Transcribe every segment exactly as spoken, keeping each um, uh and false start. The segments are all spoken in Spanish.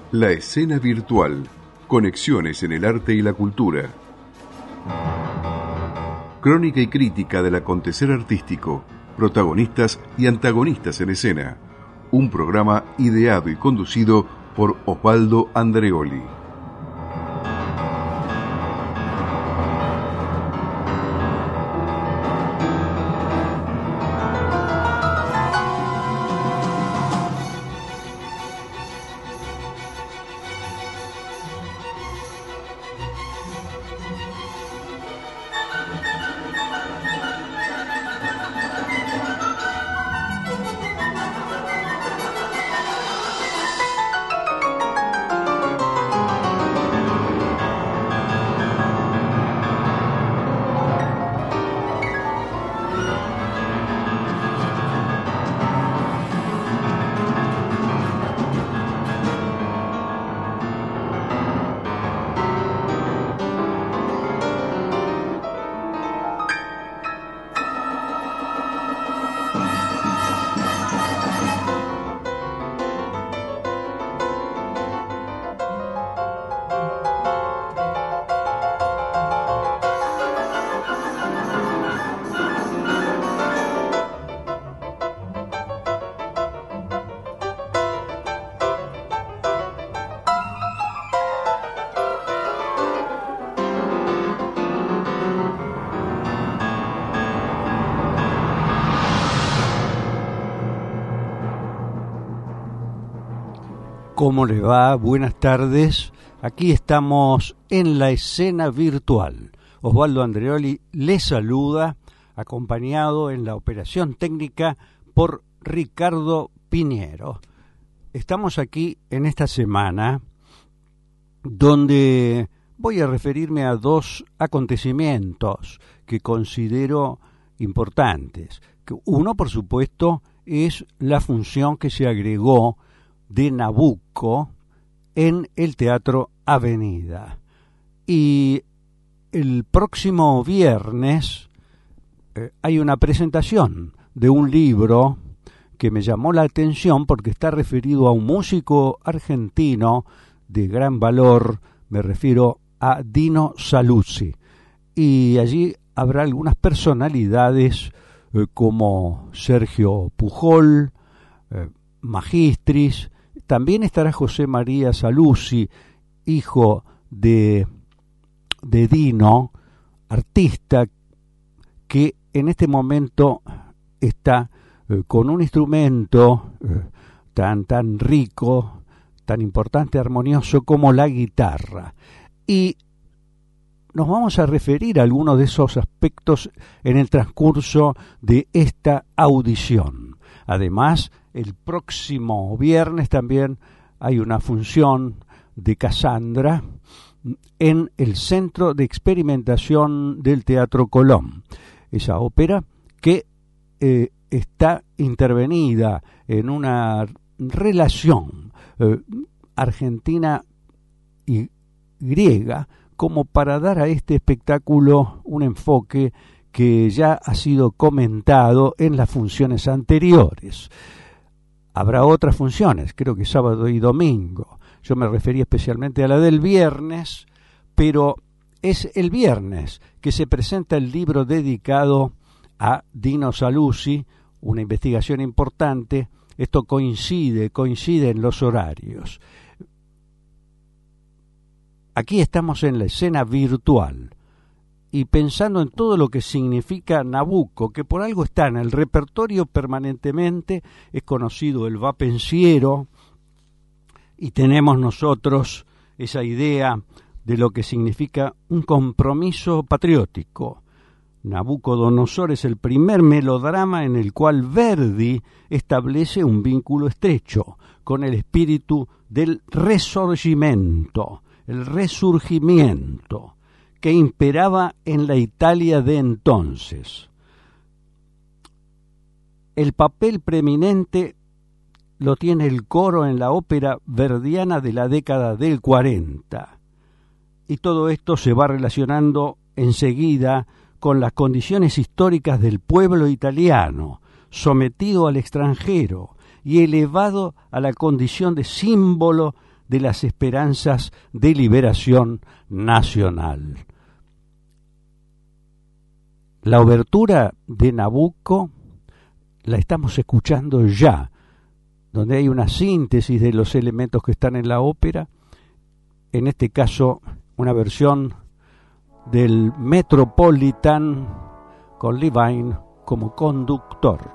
La escena virtual. Conexiones en el arte y la cultura. Crónica y crítica del acontecer artístico. Protagonistas y antagonistas en escena. Un programa ideado y conducido por Osvaldo Andreoli. ¿Cómo le va? Buenas tardes. Aquí estamos en la escena virtual. Osvaldo Andreoli les saluda, acompañado en la operación técnica por Ricardo Piñero. Estamos aquí en esta semana donde voy a referirme a dos acontecimientos que considero importantes. Uno, por supuesto, es la función que se agregó de Nabucco en el Teatro Avenida. Y el próximo viernes eh, hay una presentación de un libro que me llamó la atención porque está referido a un músico argentino de gran valor, me refiero a Dino Saluzzi. Y allí habrá algunas personalidades eh, como Sergio Pujol, eh, Magistris. También estará José María Saluzzi, hijo de, de Dino, artista que en este momento está eh, con un instrumento eh, tan, tan rico, tan importante, armonioso como la guitarra. Y nos vamos a referir a algunos de esos aspectos en el transcurso de esta audición. Además, el próximo viernes también hay una función de Cassandra en el Centro de Experimentación del Teatro Colón. Esa ópera que eh, está intervenida en una relación eh, argentina y griega como para dar a este espectáculo un enfoque que ya ha sido comentado en las funciones anteriores. Habrá otras funciones, creo que sábado y domingo. Yo me refería especialmente a la del viernes, pero es el viernes que se presenta el libro dedicado a Dino Saluzzi, una investigación importante. Esto coincide, coincide en los horarios. Aquí estamos en la escena virtual y pensando en todo lo que significa Nabucco, que por algo está en el repertorio permanentemente, es conocido el va pensiero, y tenemos nosotros esa idea de lo que significa un compromiso patriótico. Nabucodonosor es el primer melodrama en el cual Verdi establece un vínculo estrecho con el espíritu del resorgimento, el resurgimiento que imperaba en la Italia de entonces. El papel preeminente lo tiene el coro en la ópera verdiana de la década del cuarenta. Y todo esto se va relacionando enseguida con las condiciones históricas del pueblo italiano, sometido al extranjero y elevado a la condición de símbolo de las esperanzas de liberación nacional. La obertura de Nabucco la estamos escuchando ya, donde hay una síntesis de los elementos que están en la ópera, en este caso una versión del Metropolitan con Levine como conductor.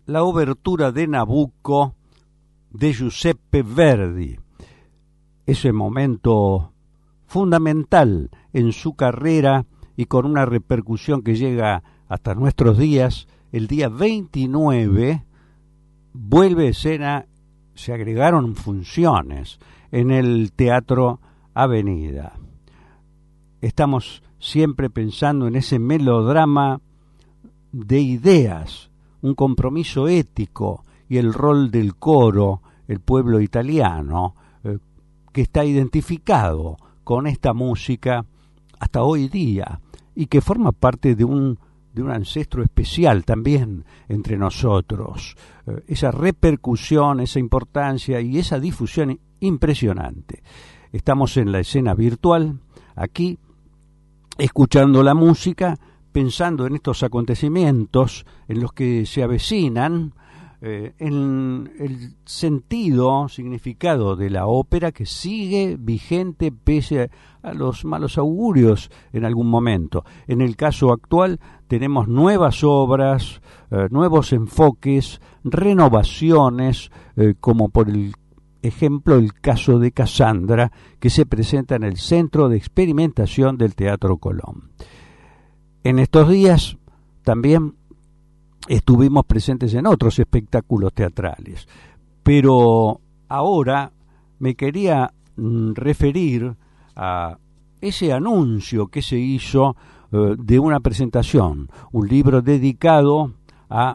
la obertura de Nabucco de Giuseppe Verdi, ese momento fundamental en su carrera y con una repercusión que llega hasta nuestros días. El día veintinueve vuelve a escena, se agregaron funciones en el Teatro Avenida. Estamos siempre pensando en ese melodrama de ideas, un compromiso ético y el rol del coro, el pueblo italiano, eh, que está identificado con esta música hasta hoy día y que forma parte de un, de un ancestro especial también entre nosotros. Eh, esa repercusión, esa importancia y esa difusión impresionante. Estamos en la escena virtual, aquí, escuchando la música, pensando en estos acontecimientos en los que se avecinan, eh, en el sentido, significado de la ópera que sigue vigente pese a, a los malos augurios en algún momento. En el caso actual tenemos nuevas obras, eh, nuevos enfoques, renovaciones, eh, como por el ejemplo el caso de Cassandra, que se presenta en el Centro de Experimentación del Teatro Colón. En estos días también estuvimos presentes en otros espectáculos teatrales, pero ahora me quería mm, referir a ese anuncio que se hizo eh, de una presentación, un libro dedicado a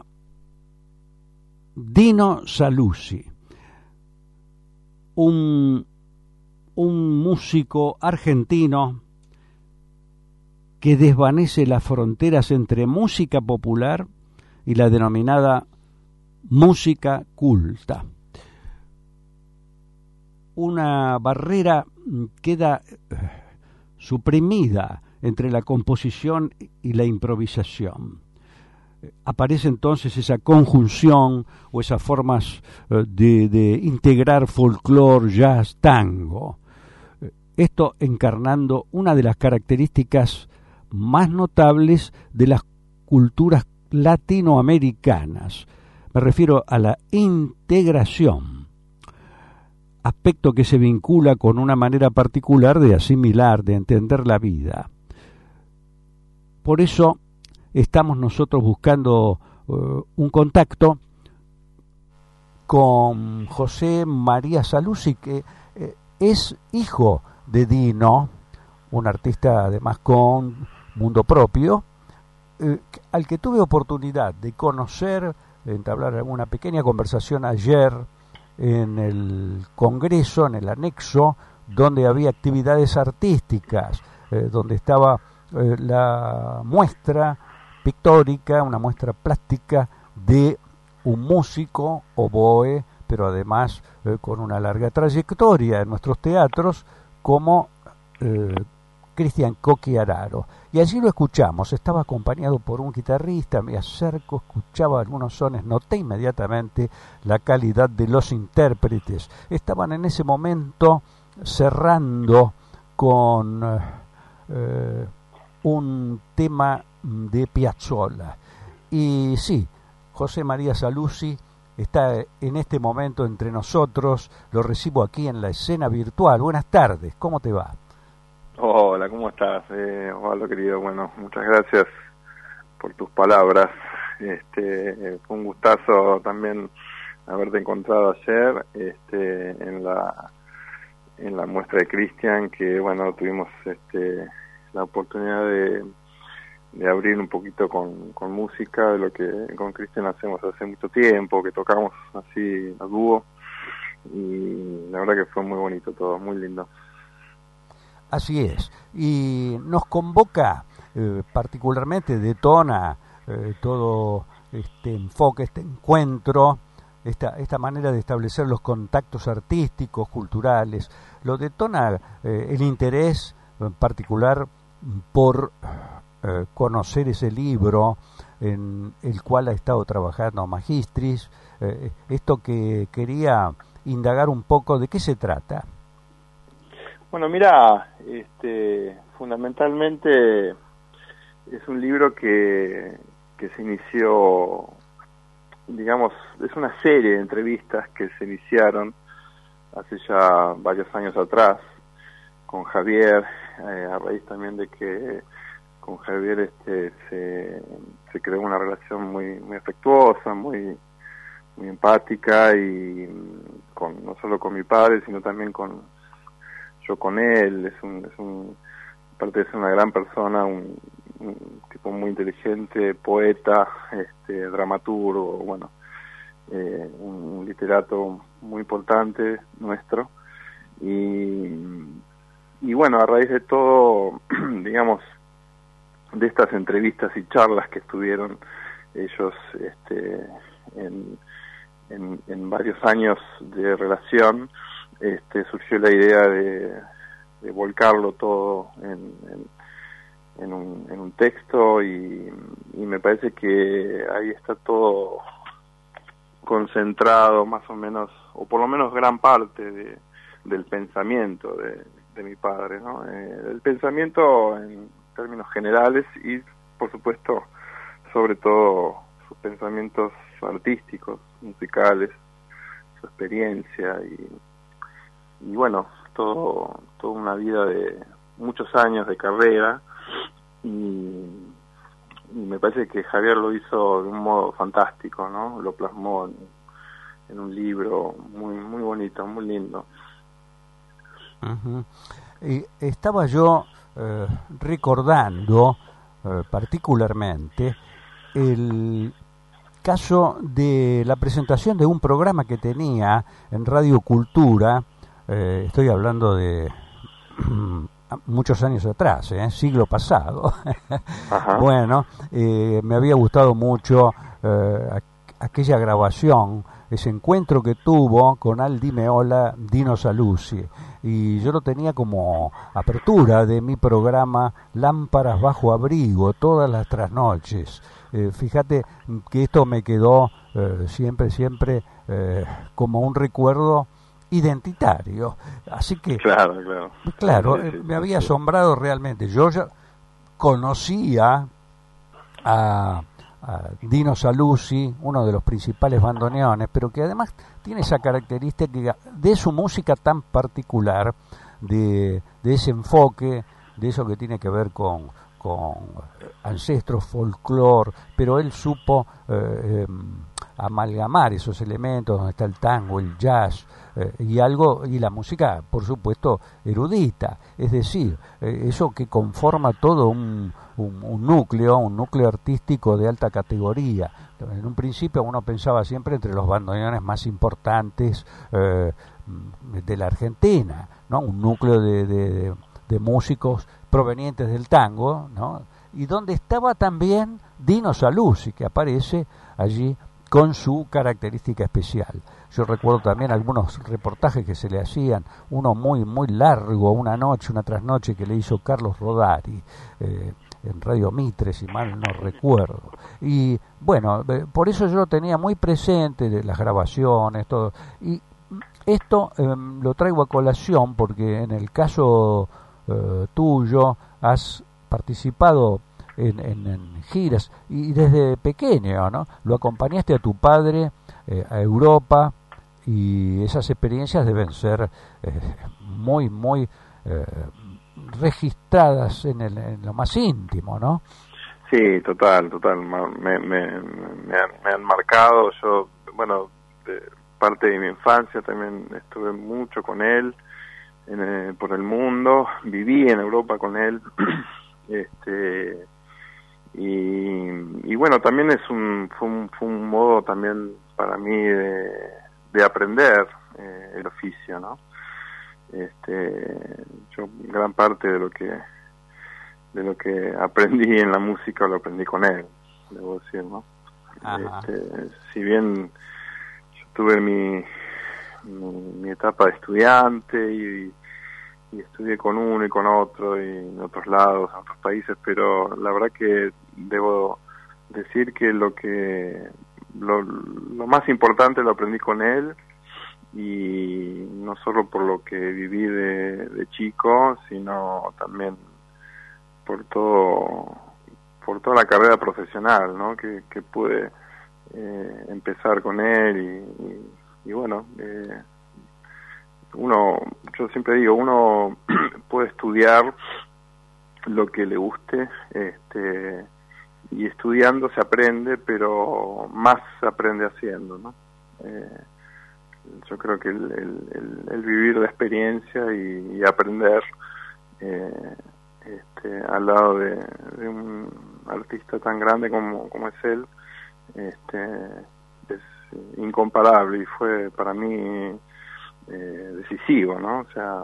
Dino Saluzzi, un, un músico argentino que desvanece las fronteras entre música popular y la denominada música culta. Una barrera queda suprimida entre la composición y la improvisación. Aparece entonces esa conjunción o esas formas de, de integrar folclore, jazz, tango. Esto encarnando una de las características más notables de las culturas latinoamericanas. Me refiero a la integración, aspecto que se vincula con una manera particular de asimilar, de entender la vida. Por eso estamos nosotros buscando uh, un contacto con José María Saluzzi, que eh, es hijo de Dino, un artista además con mundo propio, eh, al que tuve oportunidad de conocer, de entablar una pequeña conversación ayer en el Congreso, en el anexo, donde había actividades artísticas, eh, donde estaba eh, la muestra pictórica, una muestra plástica de un músico oboe, pero además eh, con una larga trayectoria en nuestros teatros, como eh, Cristian Coqui Araro. Y allí lo escuchamos, estaba acompañado por un guitarrista, me acerco, escuchaba algunos sones, noté inmediatamente la calidad de los intérpretes. Estaban en ese momento cerrando con eh, un tema de Piazzolla. Y sí, José María Saluzzi está en este momento entre nosotros, lo recibo aquí en la escena virtual. Buenas tardes, ¿cómo te va? Hola, ¿cómo estás? Eh, Osvaldo, querido, bueno, muchas gracias por tus palabras. Este, fue un gustazo también haberte encontrado ayer este, en la en la muestra de Cristian, que bueno, tuvimos este, la oportunidad de, de abrir un poquito con, con música, de lo que con Cristian hacemos hace mucho tiempo, que tocamos así a dúo, y la verdad que fue muy bonito todo, muy lindo. Así es, y nos convoca, eh, particularmente detona eh, todo este enfoque, este encuentro, esta, esta manera de establecer los contactos artísticos, culturales, lo detona eh, el interés en particular por eh, conocer ese libro en el cual ha estado trabajando Magistris, eh, esto que quería indagar un poco de qué se trata. Bueno, mira, este, fundamentalmente es un libro que, que se inició digamos, es una serie de entrevistas que se iniciaron hace ya varios años atrás con Javier, eh, a raíz también de que con Javier este se, se creó una relación muy muy afectuosa, muy muy empática, y con no solo con mi padre, sino también con yo con él. Es un, es un aparte de ser una gran persona, un, un tipo muy inteligente, poeta, este dramaturgo, bueno, eh, un, un literato muy importante nuestro. Y, y bueno, a raíz de todo, digamos, de estas entrevistas y charlas que estuvieron ellos este, en, en, en varios años de relación, este, surgió la idea de, de volcarlo todo en, en, en, un, en un texto, y, y me parece que ahí está todo concentrado más o menos, o por lo menos gran parte de, del pensamiento de, de mi padre, ¿no? Eh, el pensamiento en términos generales y, por supuesto, sobre todo sus pensamientos artísticos, musicales, su experiencia y, y bueno, todo toda una vida de muchos años de carrera, y, y me parece que Javier lo hizo de un modo fantástico, ¿no? Lo plasmó en, en un libro muy muy bonito, muy lindo. Uh-huh. Y estaba yo eh, recordando eh, particularmente el caso de la presentación de un programa que tenía en Radio Cultura, eh, estoy hablando de muchos años atrás, ¿eh? Siglo pasado. Bueno, eh, me había gustado mucho eh, aquella grabación, ese encuentro que tuvo con Aldi Meola, Dino Saluzzi, y yo lo tenía como apertura de mi programa Lámparas bajo abrigo todas las trasnoches. Eh, fíjate que esto me quedó eh, siempre, siempre eh, como un recuerdo identitario, así que claro, claro, claro sí, sí, me había sí. asombrado realmente. Yo ya conocía a, a Dino Saluzzi, uno de los principales bandoneones, pero que además tiene esa característica de su música tan particular, de, de ese enfoque, de eso que tiene que ver con, con ancestros, folclore, pero él supo eh, eh, amalgamar esos elementos, donde está el tango, el jazz, eh, y algo, y la música, por supuesto, erudita, es decir, eh, eso que conforma todo un, un, un núcleo, un núcleo artístico de alta categoría. En un principio uno pensaba siempre entre los bandoneones más importantes eh, de la Argentina, ¿no? Un núcleo de, de, de, de músicos provenientes del tango, ¿no? Y donde estaba también Dino Saluzzi, que aparece allí con su característica especial. Yo recuerdo también algunos reportajes que se le hacían, uno muy muy largo, una noche, una trasnoche que le hizo Carlos Rodari, eh, en Radio Mitre, si mal no recuerdo. Y bueno, eh, por eso yo lo tenía muy presente, de las grabaciones, todo. Y esto eh, lo traigo a colación porque en el caso eh, tuyo has participado En, en, en giras, y desde pequeño, ¿no? Lo acompañaste a tu padre eh, a Europa, y esas experiencias deben ser eh, muy, muy eh, registradas en, el, en lo más íntimo, ¿no? Sí, total, total. Me, me, me, han, me han marcado. Yo, bueno, de parte de mi infancia también estuve mucho con él en, eh, por el mundo. Viví en Europa con él. este Y, y bueno, también es un fue, un fue un modo también para mí de, de aprender eh, el oficio, ¿no? Este, yo gran parte de lo que de lo que aprendí en la música lo aprendí con él, debo decir, ¿no? Este, si bien yo tuve mi, mi mi etapa de estudiante y y estudié con uno y con otro y en otros lados, en otros países, pero la verdad que debo decir que lo que lo, lo más importante lo aprendí con él, y no solo por lo que viví de, de chico, sino también por todo por toda la carrera profesional, ¿no? que, que pude eh, empezar con él y, y, y bueno, eh, uno, yo siempre digo, uno puede estudiar lo que le guste, este, y estudiando se aprende, pero más se aprende haciendo, ¿no? Eh, yo creo que el, el, el, el vivir la experiencia y, y aprender eh, este, al lado de, de un artista tan grande como, como es él, este, es incomparable y fue para mí eh, decisivo, ¿no? O sea,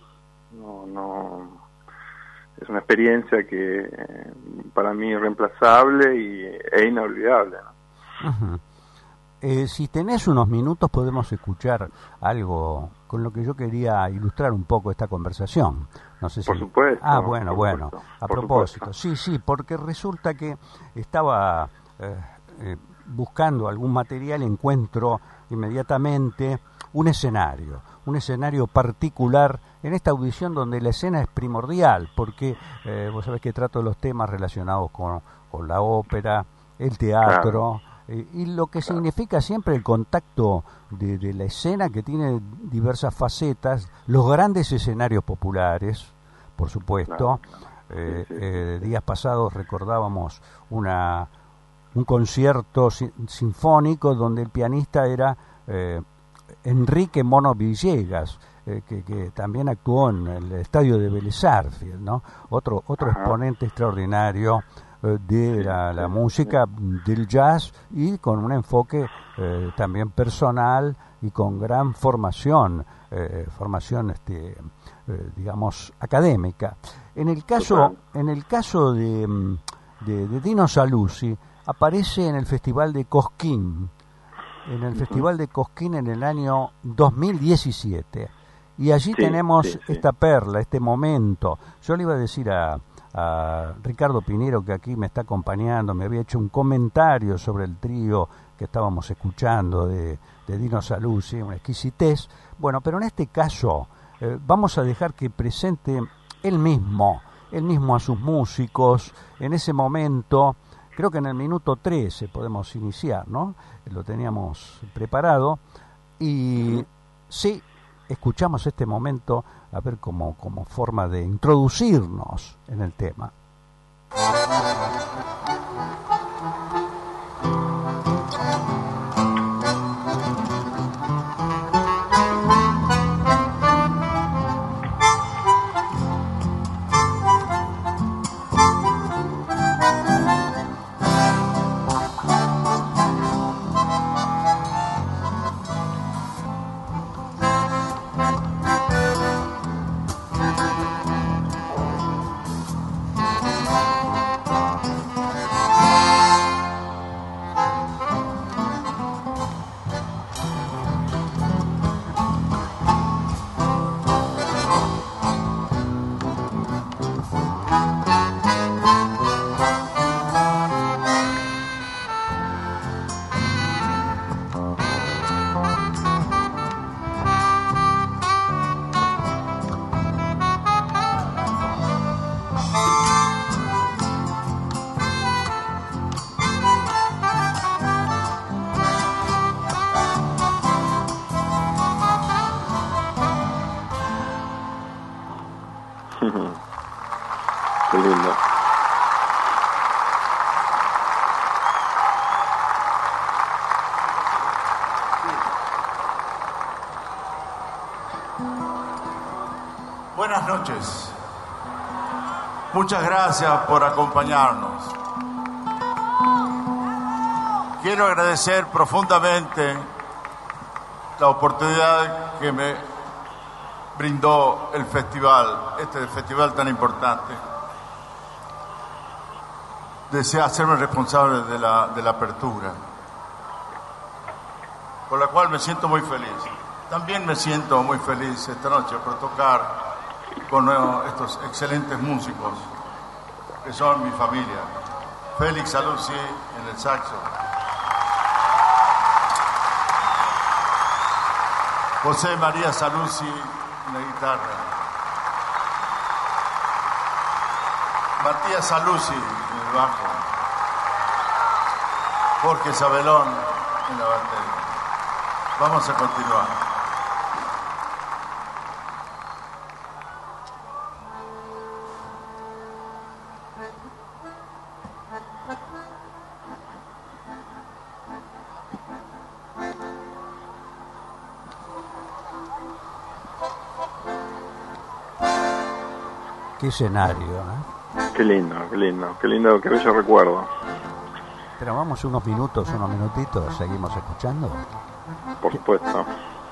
no, no es una experiencia que eh, para mí irreemplazable y, e inolvidable, ¿no? Uh-huh. Eh, si tenés unos minutos podemos escuchar algo con lo que yo quería ilustrar un poco esta conversación. No sé si... Por supuesto. Ah, bueno, por bueno. supuesto, A por propósito, supuesto. sí, sí, porque resulta que estaba eh, eh, buscando algún material, encuentro inmediatamente un escenario, un escenario particular en esta audición donde la escena es primordial, porque eh, vos sabés que trato los temas relacionados con, con la ópera, el teatro... Claro. Y lo que claro. significa siempre el contacto de, de la escena, que tiene diversas facetas, los grandes escenarios populares, por supuesto. Claro, claro. Eh, sí, sí, eh, sí. Días pasados recordábamos una un concierto si, sinfónico donde el pianista era eh, Enrique Mono Villegas, eh, que, que también actuó en el estadio de Vélez Sarsfield, ¿no? Otro, otro exponente extraordinario de la, la música del jazz, y con un enfoque eh, también personal y con gran formación, eh, formación este, eh, digamos académica. En el caso, en el caso de, de, de Dino Saluzzi, aparece en el Festival de Cosquín, en el uh-huh. Festival de Cosquín en el año dos mil diecisiete, y allí sí, tenemos sí, sí. esta perla, este momento. Yo le iba a decir a a Ricardo Pinero, que aquí me está acompañando, me había hecho un comentario sobre el trío que estábamos escuchando de, de Dino Saluzzi, una exquisitez. Bueno, pero en este caso eh, vamos a dejar que presente él mismo, él mismo a sus músicos. En ese momento, creo que en el minuto trece podemos iniciar, ¿no? Lo teníamos preparado y sí, escuchamos este momento a ver como, como forma de introducirnos en el tema. Qué lindo. Buenas noches. Muchas gracias por acompañarnos. Quiero agradecer profundamente la oportunidad que me brindó el festival, este festival tan importante. Deseo hacerme responsable de la, de la apertura, por la cual me siento muy feliz. También me siento muy feliz esta noche por tocar con estos excelentes músicos que son mi familia. Félix Saluzzi en el saxo, José María Saluzzi en la guitarra, Matías Saluzzi en el bajo, Jorge Sabelón en la batería. Vamos a continuar. Qué escenario, ¿eh? Qué lindo, qué lindo, qué lindo, qué bello recuerdo. Pero vamos unos minutos, unos minutitos, seguimos escuchando. Por supuesto.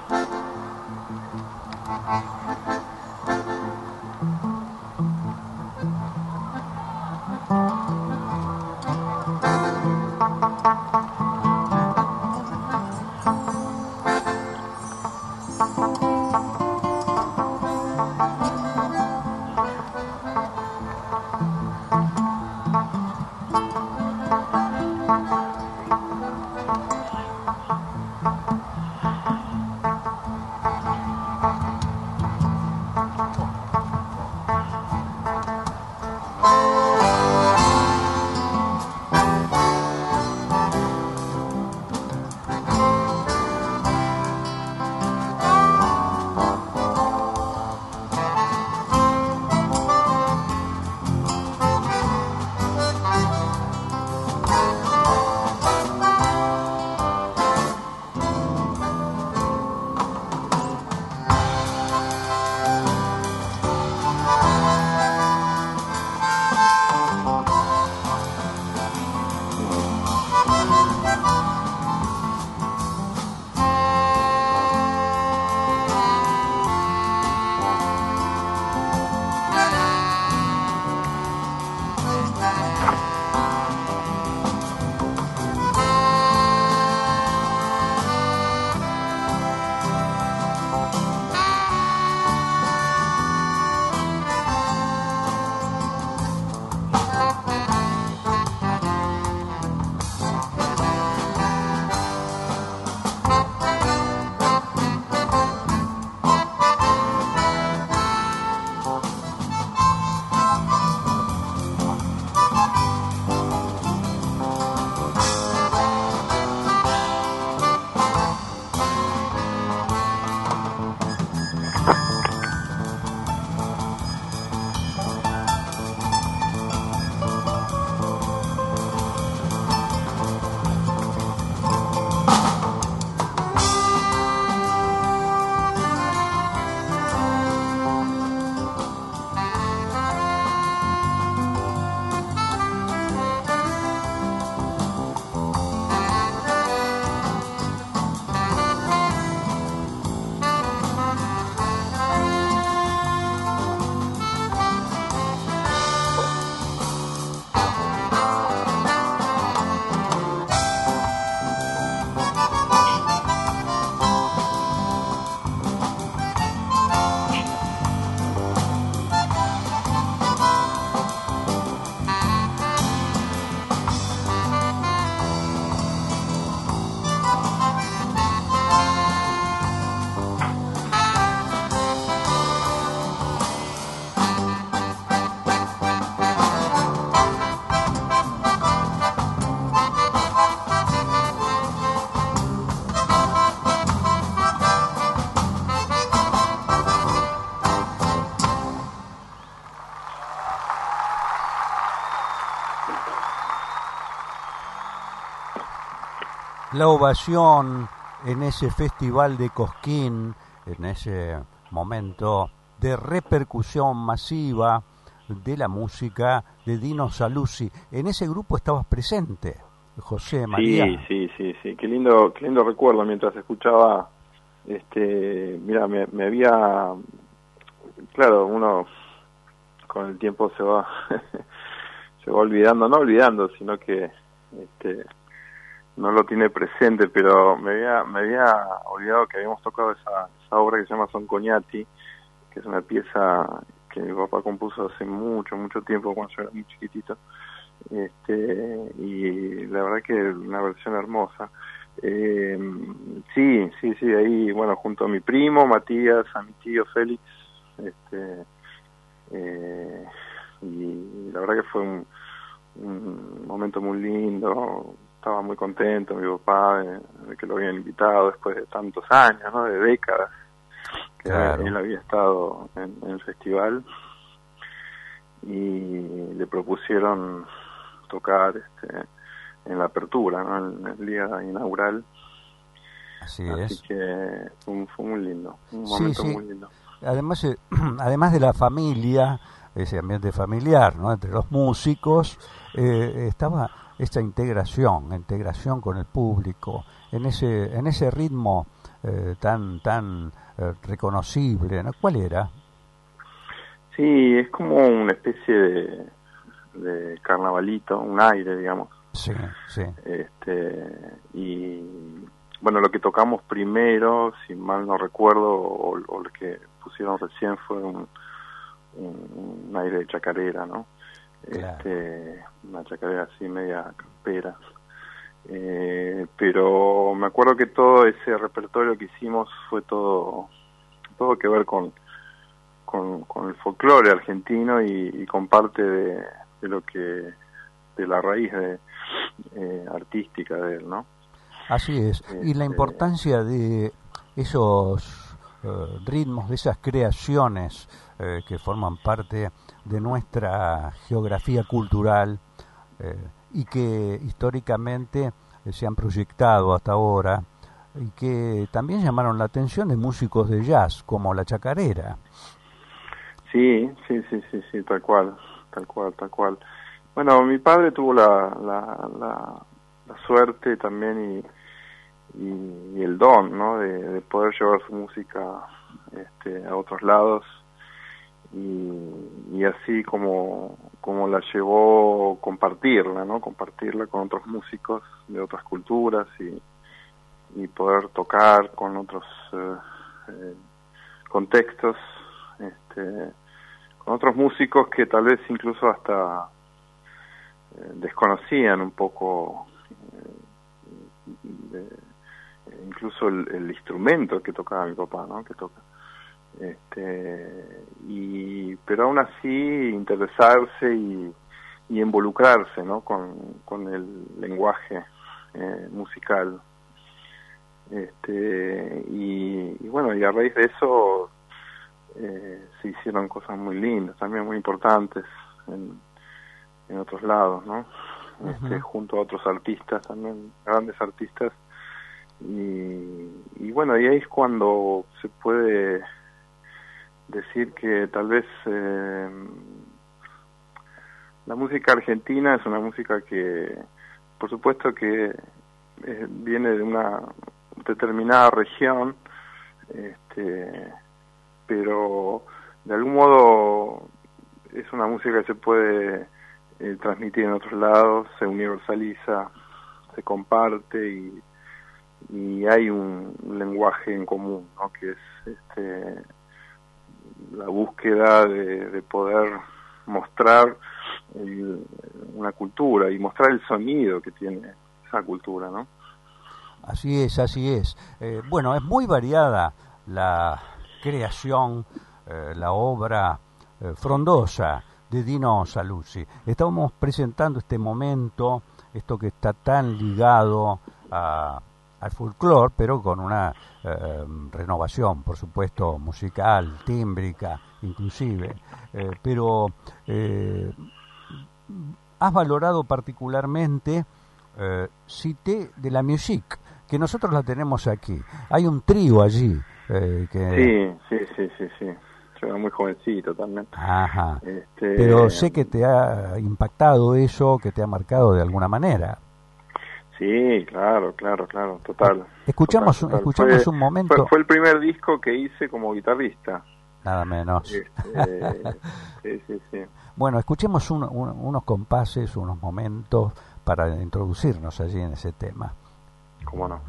La ovación en ese festival de Cosquín, en ese momento de repercusión masiva de la música de Dino Saluzzi. En ese grupo estabas presente, José María. Sí, sí, sí, sí. Qué lindo, qué lindo recuerdo mientras escuchaba. Este, mira, me, me había, claro, uno con el tiempo se va, se va olvidando, no olvidando, sino que, este, no lo tiene presente, pero me había, me había olvidado que habíamos tocado esa, esa obra que se llama Son Cognati, que es una pieza que mi papá compuso hace mucho, mucho tiempo, cuando yo era muy chiquitito, este, y la verdad que una versión hermosa. Eh, sí, sí, sí, ahí, bueno, junto a mi primo Matías, a mi tío Félix, este, eh, y la verdad que fue un, un momento muy lindo. estaba muy contento mi papá de, de que lo habían invitado después de tantos años, ¿no? De décadas que Claro. él había estado en, en el festival, y le propusieron tocar este, en la apertura, ¿no? En el día inaugural. Así, Así es. que fue, fue muy lindo, un Sí, momento sí. muy lindo. Además, eh, además de la familia, ese ambiente familiar, ¿no? Entre los músicos, eh, estaba esta integración, integración con el público, en ese, en ese ritmo eh, tan, tan eh, reconocible, ¿no? ¿Cuál era? Sí, es como una especie de, de carnavalito, un aire, digamos. Sí, sí. Este, y bueno, lo que tocamos primero, si mal no recuerdo, o, o lo que pusieron recién fue un, un, un aire de chacarera, ¿no? Claro. Este, una chacarera así media campera. Eh, pero me acuerdo que todo ese repertorio que hicimos fue todo, todo que ver con, con, con el folclore argentino y, y con parte de, de lo que, de la raíz de, eh, artística de él, ¿no? Así es. Y la Este, importancia de esos eh, ritmos, de esas creaciones eh, que forman parte de nuestra geografía cultural eh, y que históricamente eh, se han proyectado hasta ahora y que también llamaron la atención de músicos de jazz como la chacarera. Sí, sí, sí, sí, sí, tal cual, tal cual, tal cual. Bueno, mi padre tuvo la, la, la, la suerte también y, y, y el don, ¿no? De, de poder llevar su música este, a otros lados, y, y así como, como la llevó, compartirla, ¿no? Compartirla con otros músicos de otras culturas y, y poder tocar con otros eh, eh, contextos, este, con otros músicos que tal vez incluso hasta eh, desconocían un poco eh, de, incluso el, el instrumento que tocaba mi papá, ¿no? Que toca, este, y pero aún así interesarse y, y involucrarse, ¿no? Con, con el lenguaje eh, musical, este, y, y bueno, y a raíz de eso Eh, se hicieron cosas muy lindas, también muy importantes en, en otros lados, ¿no? Uh-huh. Este, junto a otros artistas también, grandes artistas, y, y bueno, y ahí es cuando se puede decir que tal vez eh, la música argentina es una música que, por supuesto que eh, viene de una determinada región, este pero de algún modo es una música que se puede eh, transmitir en otros lados, se universaliza, se comparte y, y hay un, un lenguaje en común, ¿no? Que es este, la búsqueda de, de poder mostrar el, una cultura y mostrar el sonido que tiene esa cultura, ¿no? Así es, así es. Eh, bueno, es muy variada la creación, eh, la obra eh, frondosa de Dino Saluzzi. Estamos presentando este momento, esto que está tan ligado a, al folclore, pero con una eh, renovación, por supuesto, musical, tímbrica, inclusive. Eh, pero eh, has valorado particularmente eh, Cité de la Musique, que nosotros la tenemos aquí. Hay un trío allí. Eh, que... Sí, sí, sí, sí, sí. Yo era muy jovencito también. Ajá. Este... Pero sé que te ha impactado eso, que te ha marcado de alguna manera. Sí, claro, claro, claro, total. Escuchamos, total, total. escuchamos fue, un momento. Fue, fue el primer disco que hice como guitarrista. Nada menos. Este, sí, sí, sí. Bueno, escuchemos un, un, unos compases, unos momentos para introducirnos allí en ese tema. ¿Cómo no?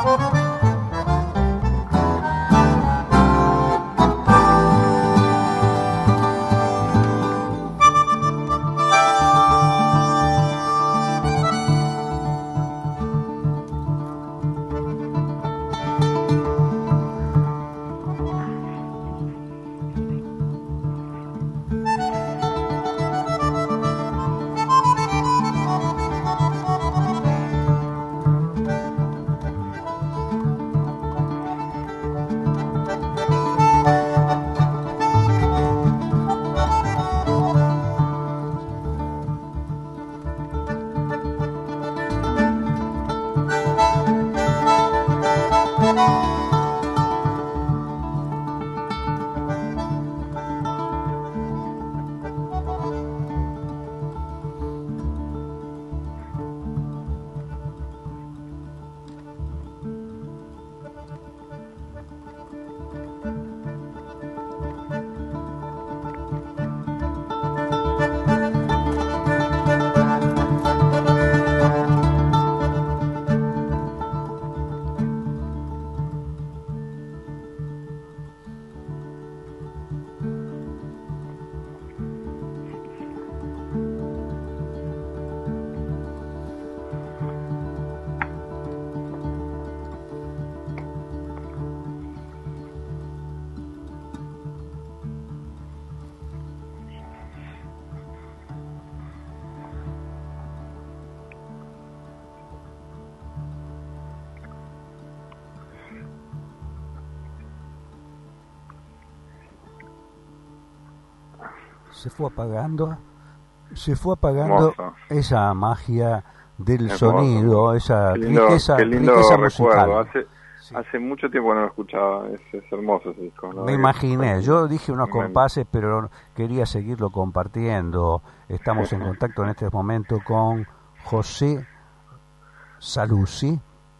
Se fue apagando, se fue apagando Hermoso. esa magia del Hermoso. sonido, esa Qué lindo, riqueza, qué lindo riqueza recuerdo. musical. Hace, Sí. hace mucho tiempo que no lo escuchaba. Es, es hermoso ese disco. ¿no? Me Es- imaginé, es- yo dije unos tremendo. compases, pero quería seguirlo compartiendo. Estamos en contacto en este momento con José Saluzzi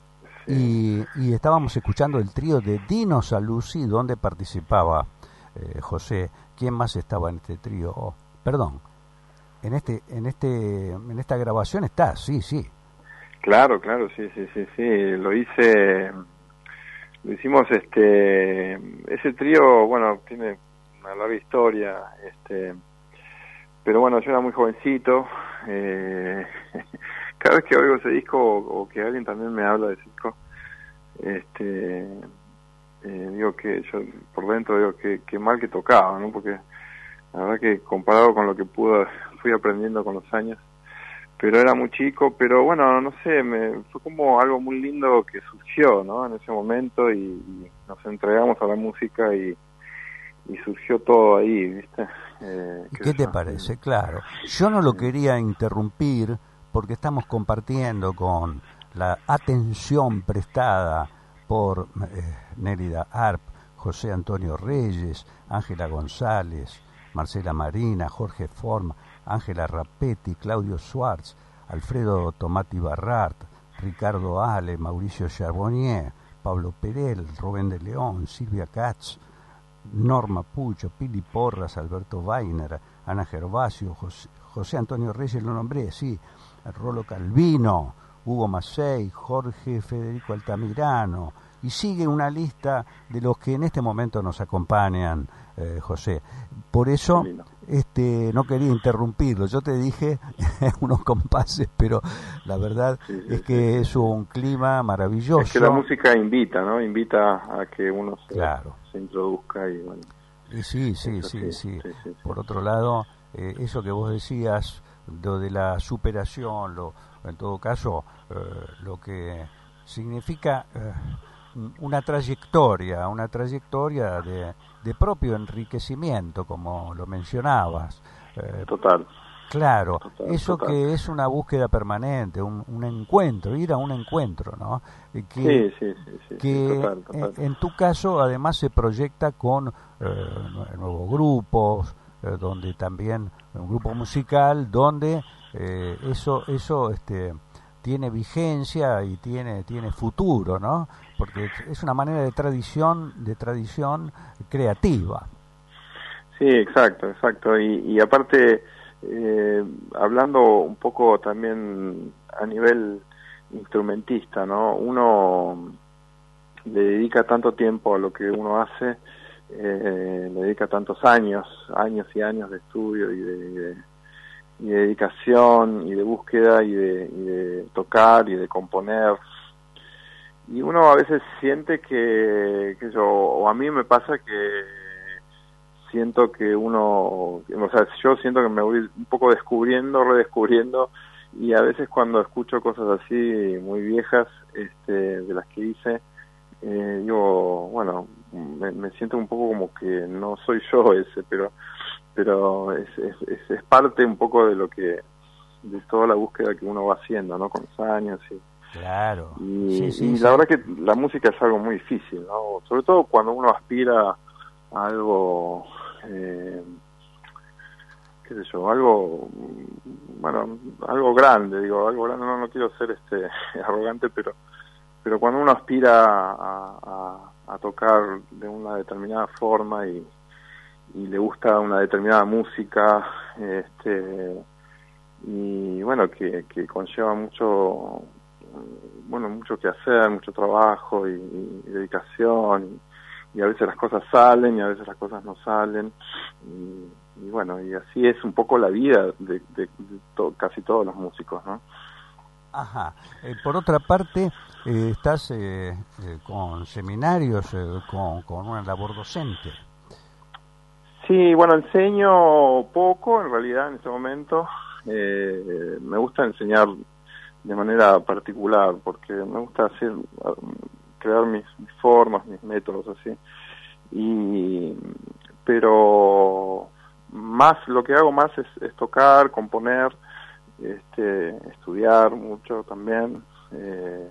y, y estábamos escuchando el trío de Dino Saluzzi, donde participaba eh, José. ¿Quién más estaba en este trío? Oh, perdón, en este, en este, en esta grabación está, sí, sí. Claro, claro, sí, sí, sí, sí. Lo hice, lo hicimos, este, ese trío, bueno, tiene una larga historia, este, pero bueno, yo era muy jovencito. Eh, cada vez que oigo ese disco o, o que alguien también me habla de ese disco, este, eh, digo que yo por dentro digo que, que mal que tocaba, ¿no? Porque la verdad que comparado con lo que pude, fui aprendiendo con los años, pero era muy chico, pero bueno, no sé, me, fue como algo muy lindo que surgió, ¿no? En ese momento y, y nos entregamos a la música y, y surgió todo ahí, ¿viste? Eh, ¿Y qué qué sé te yo. parece? Claro, yo no lo quería interrumpir porque estamos compartiendo con la atención prestada por eh, Nérida Arp, José Antonio Reyes, Ángela González, Marcela Marina, Jorge Forma, Ángela Rapetti, Claudio Schwartz, Alfredo Tomati Barrart, Ricardo Ale, Mauricio Charbonnier, Pablo Perel, Rubén de León, Silvia Katz, Norma Pucho, Pili Porras, Alberto Weiner, Ana Gervasio, José, José Antonio Reyes, lo nombré, sí, Rolo Calvino, Hugo Macei, Jorge Federico Altamirano, y sigue una lista de los que en este momento nos acompañan, eh, José. Por eso este no quería interrumpirlo, yo te dije unos compases, pero la verdad Sí, sí, es que sí, es sí. un clima maravilloso. Es que la música invita, ¿no? Invita a que uno se, Claro. se introduzca y bueno. Y sí, sí, Eso sí, sí, sí. sí, sí, sí. Por otro lado, eh, eso que vos decías, lo de la superación, lo, en todo caso, eh, lo que significa eh, una trayectoria, una trayectoria de, de propio enriquecimiento, como lo mencionabas. Eh, Total. Claro, Total, eso total. que es una búsqueda permanente, un, un encuentro, ir a un encuentro, ¿no? Eh, Que, Sí, sí, sí, sí, que sí, total, total. En, en tu caso además se proyecta con eh, nue- nuevos grupos, eh, donde también un grupo musical donde eh, eso eso este tiene vigencia y tiene tiene futuro, ¿no? Porque es una manera de tradición de tradición creativa. Sí, exacto, exacto. Y, y aparte, eh, hablando un poco también a nivel instrumentista, ¿no? Uno le dedica tanto tiempo a lo que uno hace, eh, le dedica tantos años, años y años de estudio y de, y de, y de dedicación y de búsqueda y de, y de tocar y de componer. Y uno a veces siente que, que yo, o a mí me pasa que siento que uno, o sea, yo siento que me voy un poco descubriendo, redescubriendo, y a veces cuando escucho cosas así muy viejas, este, de las que hice, eh, digo, bueno, me, me siento un poco como que no soy yo ese, pero pero es, es, es, es parte un poco de lo que, de toda la búsqueda que uno va haciendo, ¿no? Con los años y Claro. y, Sí, sí, y sí. la verdad que la música es algo muy difícil, ¿no? Sobre todo cuando uno aspira a algo, eh, qué sé yo, algo, bueno, algo grande, digo, algo grande, no, no quiero ser este arrogante, pero pero cuando uno aspira a, a, a tocar de una determinada forma y, y le gusta una determinada música, este, y bueno, que, que conlleva mucho, bueno, mucho que hacer, mucho trabajo y, y dedicación, y, y a veces las cosas salen y a veces las cosas no salen, y, y bueno, y así es un poco la vida de, de, de to, casi todos los músicos, ¿no? Ajá. Eh, por otra parte, eh, estás eh, eh, con seminarios, eh, con, con una labor docente. Sí, bueno, enseño poco en realidad en este momento. Eh, me gusta enseñar de manera particular porque me gusta hacer, crear mis, mis formas, mis métodos así. Y pero más lo que hago más es, es tocar, componer, este, estudiar mucho también, eh,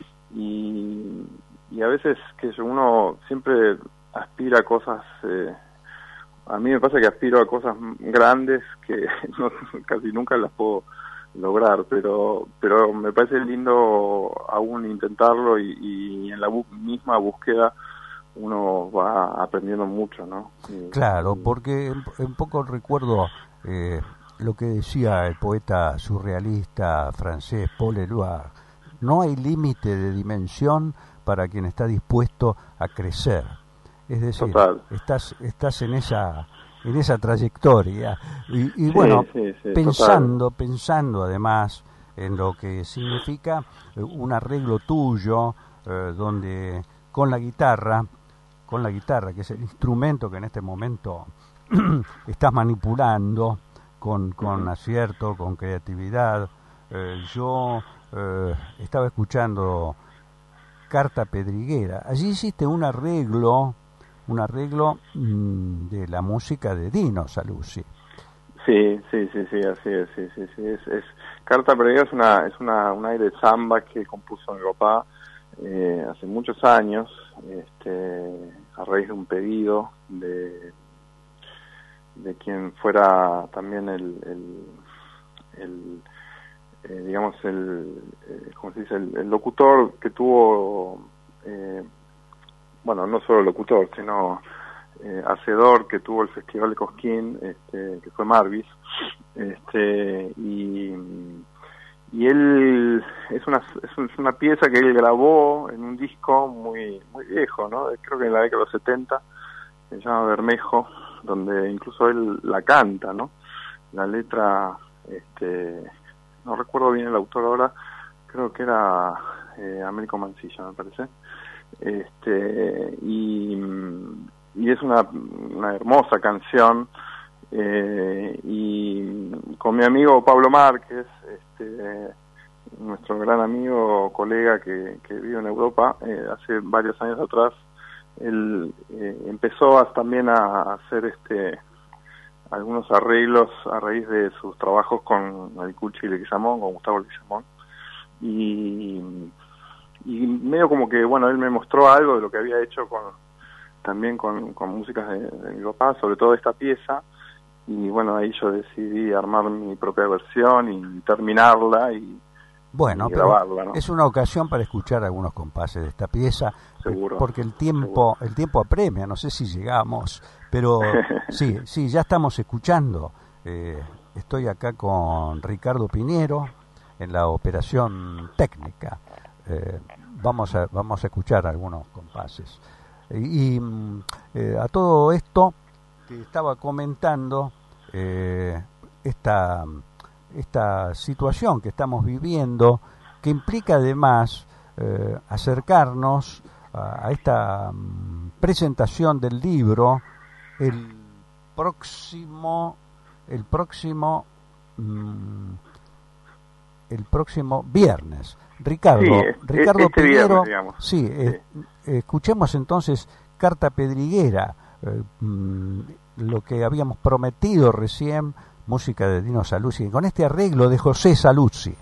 y, y a veces que uno siempre aspira a cosas, eh, a mí me pasa que aspiro a cosas grandes que no, casi nunca las puedo lograr, pero pero me parece lindo aún intentarlo, y, y en la bu- misma búsqueda uno va aprendiendo mucho, ¿no? Y, Claro, y, porque un poco recuerdo eh, lo que decía el poeta surrealista francés Paul Éluard: no hay límite de dimensión para quien está dispuesto a crecer. Es decir, total. estás estás en esa en esa trayectoria y, y Sí, bueno, sí, sí, pensando total. pensando además en lo que significa eh, un arreglo tuyo, eh, donde con la guitarra con la guitarra, que es el instrumento que en este momento estás manipulando con, con Uh-huh. acierto, con creatividad. Eh, yo eh, estaba escuchando Carta Pedriguera. Allí hiciste un arreglo, un arreglo mmm, de la música de Dino Saluzzi. Sí, sí, sí, sí, así es, sí, sí, sí, es, es Carta Pedriguera es una, es una, un aire de samba que compuso mi papá eh, hace muchos años, este, a raíz de un pedido de, de quien fuera también el, el, el eh, digamos el, eh, ¿cómo se dice? El, el locutor que tuvo, eh, bueno, no solo locutor, sino eh, hacedor que tuvo el Festival de Cosquín, este, que fue Marvis, este, y y él es una es una pieza que él grabó en un disco muy muy viejo, ¿no? Creo que en la década de los setenta, se llama Bermejo, donde incluso él la canta, ¿no? La letra, este, no recuerdo bien el autor ahora, creo que era eh, Américo Mancilla, me parece, este, y, y es una, una hermosa canción. Eh, y con mi amigo Pablo Márquez, este, nuestro gran amigo, colega que, que vive en Europa, eh, hace varios años atrás, él eh, empezó a, también a hacer este algunos arreglos a raíz de sus trabajos con el Cuchi Leguizamón, con Gustavo Leguizamón, y, y medio como que, bueno, él me mostró algo de lo que había hecho con también con, con músicas de, de mi papá, sobre todo esta pieza. Y bueno, ahí yo decidí armar mi propia versión y terminarla y, bueno, y pero grabarla, ¿no? es una ocasión para escuchar algunos compases de esta pieza, Seguro, porque el tiempo seguro. el tiempo apremia, no sé si llegamos, pero sí, sí, ya estamos escuchando. Eh, estoy acá con Ricardo Piñero en la operación técnica. Eh, vamos a vamos a escuchar algunos compases. Y, y eh, a todo esto te estaba comentando eh, esta esta situación que estamos viviendo, que implica además eh, acercarnos a, a esta um, presentación del libro el próximo el próximo um, el próximo viernes. Ricardo, sí, es, Ricardo este Pinheiro, viernes, sí, sí. Eh, escuchemos entonces Carta Pedriguera, eh, mm, lo que habíamos prometido recién, música de Dino Saluzzi, con este arreglo de José Saluzzi.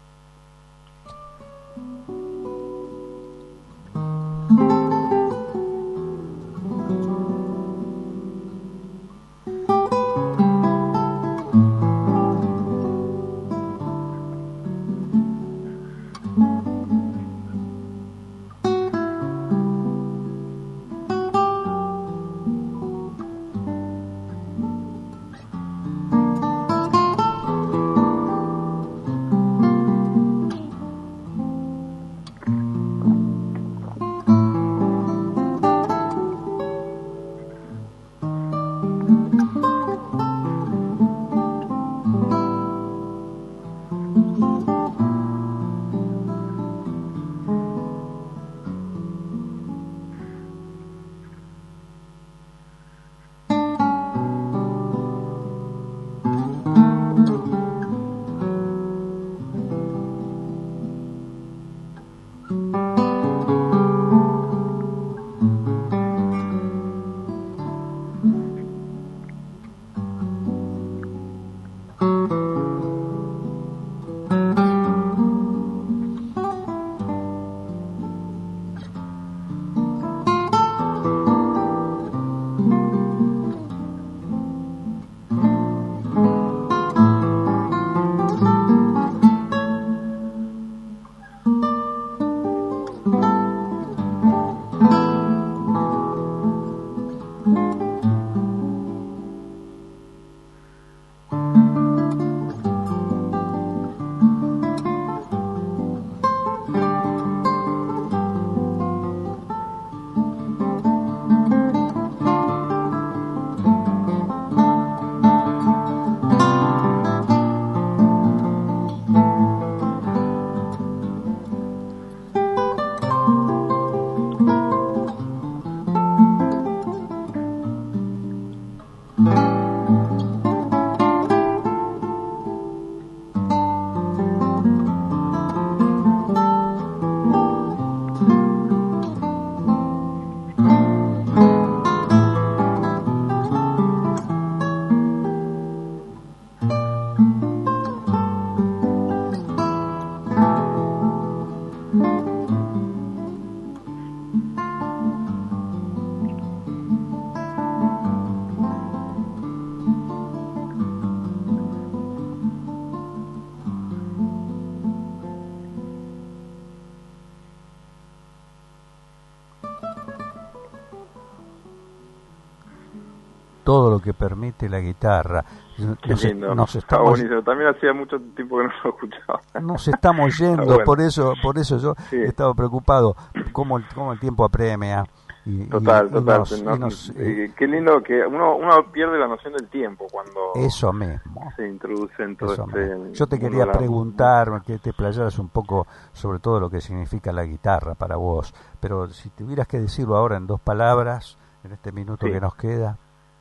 Todo lo que permite la guitarra. Qué nos, lindo, nos está estamos, bonito. También hacía mucho tiempo que no lo escuchaba. Nos estamos yendo, bueno. por eso por eso yo Sí. he estado preocupado, cómo el, cómo el tiempo apremia. Y, Total, y, total. y nos, no, y nos, eh, eh, qué lindo que uno, uno pierde la noción del tiempo cuando eso mismo. se introduce en todo Eso este... mismo. Yo te mundo quería de la- preguntar, que te explayaras un poco sobre todo lo que significa la guitarra para vos, pero si tuvieras que decirlo ahora en dos palabras, en este minuto Sí. que nos queda.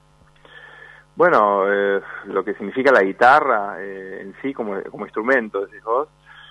Bueno, eh, lo que significa la guitarra eh, en sí como, como instrumento, decís vos.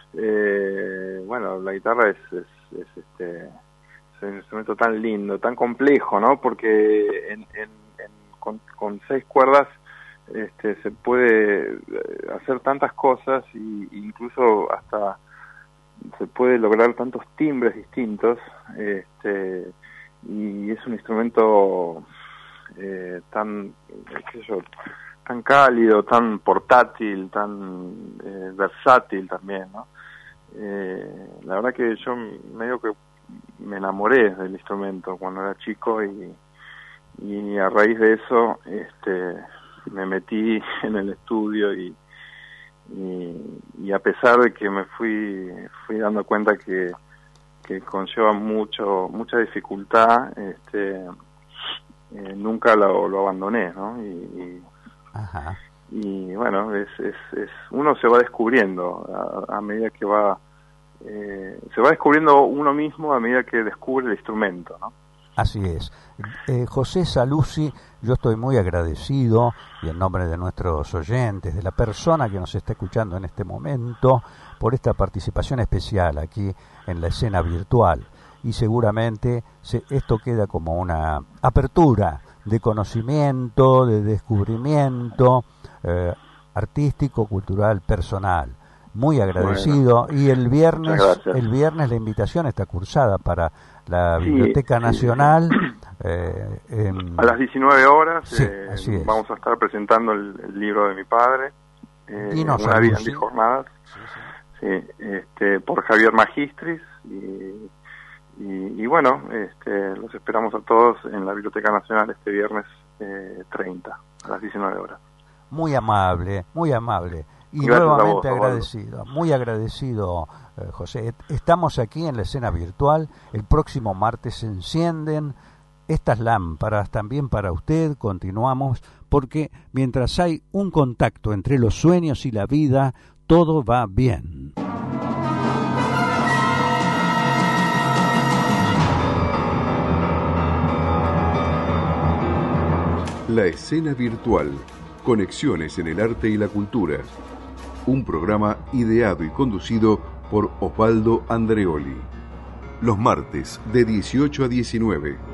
Eh, bueno, la guitarra es, es, es, este, es un instrumento tan lindo, tan complejo, ¿no? Porque en, en, en, con, con seis cuerdas este, se puede hacer tantas cosas y incluso hasta se puede lograr tantos timbres distintos. Este, y es un instrumento eh, tan, qué sé yo, tan cálido, tan portátil, tan eh, versátil también, ¿no? Eh, la verdad que yo medio que me enamoré del instrumento cuando era chico y, y a raíz de eso este, me metí en el estudio y, y, y a pesar de que me fui fui dando cuenta que que conlleva mucho mucha dificultad, este, eh, nunca lo, lo abandoné, ¿no? Y, y, Ajá. y bueno, es, es, es uno se va descubriendo a, a medida que va, eh, se va descubriendo uno mismo a medida que descubre el instrumento, ¿no? Así es. Eh, José Saluzzi, yo estoy muy agradecido, y en nombre de nuestros oyentes, de la persona que nos está escuchando en este momento, por esta participación especial aquí en la escena virtual. Y seguramente se, esto queda como una apertura de conocimiento, de descubrimiento eh, artístico, cultural, personal. Muy agradecido. Bueno, y el viernes, el viernes la invitación está cursada para la sí, Biblioteca Nacional. Sí. Eh, en... A las diecinueve horas sí, eh, vamos a estar presentando el, el libro de mi padre, eh, y no, Una vida en sí. diez jornadas, sí, sí. Sí, este, por Javier Magistris. Y, y, y bueno, este, los esperamos a todos en la Biblioteca Nacional este viernes eh, treinta, a las diecinueve horas. Muy amable, muy amable. Y gracias nuevamente a vos, agradecido, muy agradecido, eh, José. Estamos aquí en la escena virtual. El próximo martes se encienden estas lámparas también para usted. Continuamos, porque mientras hay un contacto entre los sueños y la vida, todo va bien. La escena virtual. Conexiones en el arte y la cultura. Un programa ideado y conducido por Osvaldo Andreoli. Los martes de dieciocho a diecinueve.